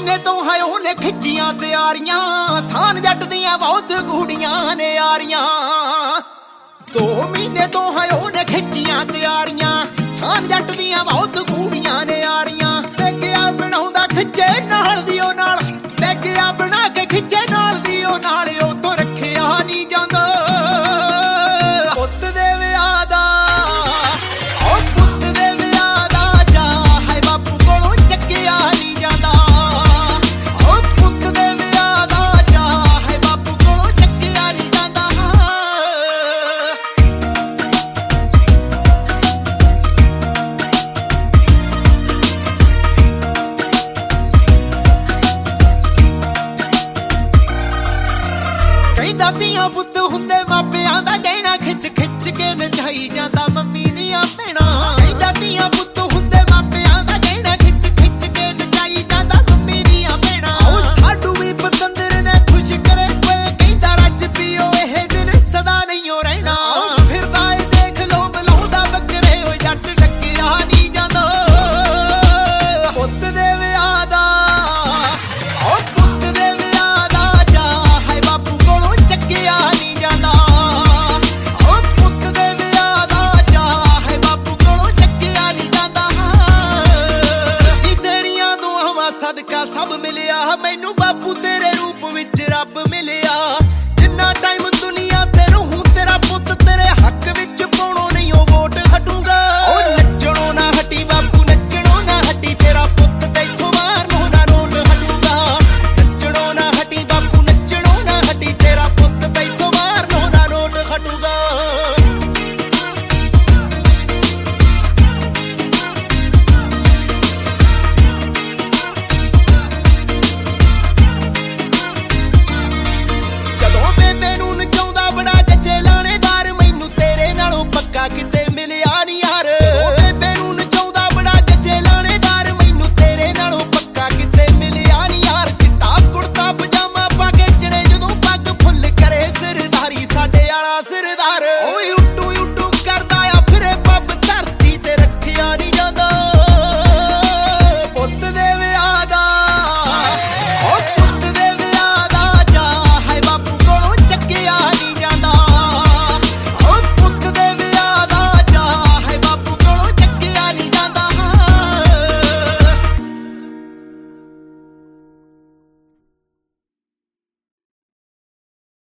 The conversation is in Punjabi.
ਮਹੀਨੇ ਤੋਂ ਹੈ ਉਹਨੇ ਖਿੱਚੀਆਂ ਤਿਆਰੀਆਂ, ਸਾਨ ਜੱਟ ਦੀਆਂ ਬਹੁਤ ਗੂੜੀਆਂ ਨੇ ਯਾਰੀਆਂ। 2 ਮਹੀਨੇ ਤੋਂ ਹੈ ਉਹਨੇ ਖਿੱਚੀਆਂ ਤਿਆਰੀਆਂ, ਸਾਨ ਜੱਟ ਦੀਆਂ ਬਹੁਤ ਗੂੜੀਆਂ ਨੇ ਯਾਰੀਆਂ। ਪੈਗਿਆ ਬਣਾਉਂਦਾ ਖਿੱਚੇ ਨਾਲ ਦੀ ਉਹ ਨਾਲ, ਪੈਗਿਆ ਬਣਾ ਕੇ ਖਿੱਚੇ ਨਾਲ ਦੀ ਉਹ ਨਾਲ, ਉਹ ਤੋਂ ਰੱਖਿਆ ਨਹੀਂ ਜਾਂਦਾ ਪੁੱਤ ਦੇ ਵਿਆਹ ਦਾ। ਉਹ ਪੁੱਤ ਦੇ ਵਿਆਹ ਦਾ ਜਾ ਹੈ ਬਾਪੂ ਕੋਲੋਂ ਚੱਕਿਆ ਨਹੀਂ ਜਾਂਦਾ। ਉਹ ਪੁੱਤ ਦੇ ਵਿਆਹ ਦਾ ਜਾ ਹੈ ਬਾਪੂ ਕੋਲੋਂ ਚੱਕਿਆ ਨਹੀਂ ਜਾਂਦਾ। ਕਹਿੰਦਾ ਧੀਆਂ ਪੁੱਤ ਹੁੰਦੇ ਮਾਪਿਆਂ ਦਾ ਗਹਿਣਾ ਖਿੱਚ ਖਿੱਚ ਕੇ ਨਚਾਈ ਜਾਂਦਾ ਮੰਮੀ ਦੀਆਂ ਭੈਣਾਂ। ਕਹਿੰਦਾ ਧੀਆਂ ਪੁੱਤ ਹੁੰਦੇ ਮਾਪਿਆਂ ਦਾ ਗਹਿਣਾ ਖਿੱਚ ਖਿੱਚ ਕੇ ਨਚਾਈ ਜਾਂਦਾ ਮੰਮੀ ਦੀਆਂ ਭੈਣਾਂ। ਉਹ ਸਾਡੂ ਵੀ ਪਤੰਦਰ ਨੇ ਖੁਸ਼ ਕਰੇ ਹੋਏ, ਕਹਿੰਦਾ ਰੱਜ ਪੀਓ ਇਹ ਦਿਨ ਸਦਾ ਨਹੀਂ ਓ ਰਹਿਣਾ। ਫਿਰਦਾ ਏ ਦੇਖ ਲੋ ਬਲਾਉਂਦਾ ਬੱਕਰੇ, ਓਏ ਜੱਟ ਡੱਕਿਆ ਨਹੀਂ ਜਾਂਦਾ ਪੁੱਤ ਦੇ ਵਿਆਹ ਦਾ। ਉਹ ਪੁੱਤ ਦੇ ਵਿਆਹ ਦਾ ਜਾ ਹੈ ਬਾਪੂ ਕੋਲੋਂ ਚੱਕਿਆ ਨਹੀਂ ਜਾਂਦਾ। ਉਹ ਪੁੱਤ ਦੇ ਵਿਆਹ ਦਾ ਜਾ ਹੈ ਬਾਪੂ ਕੋਲੋਂ ਚੱਕਿਆ ਨਹੀਂ ਜਾਂਦਾ। ਸੱਚੀ ਤੇਰੀਆਂ ਦੁਆਵਾਂ ਸਦਕਾ ਸਭ ਮਿਲਿਆ, ਮੈਨੂੰ ਬਾਪੂ ਤੇਰੇ ਰੂਪ ਵਿੱਚ ਰੱਬ ਮਿਲਿਆ।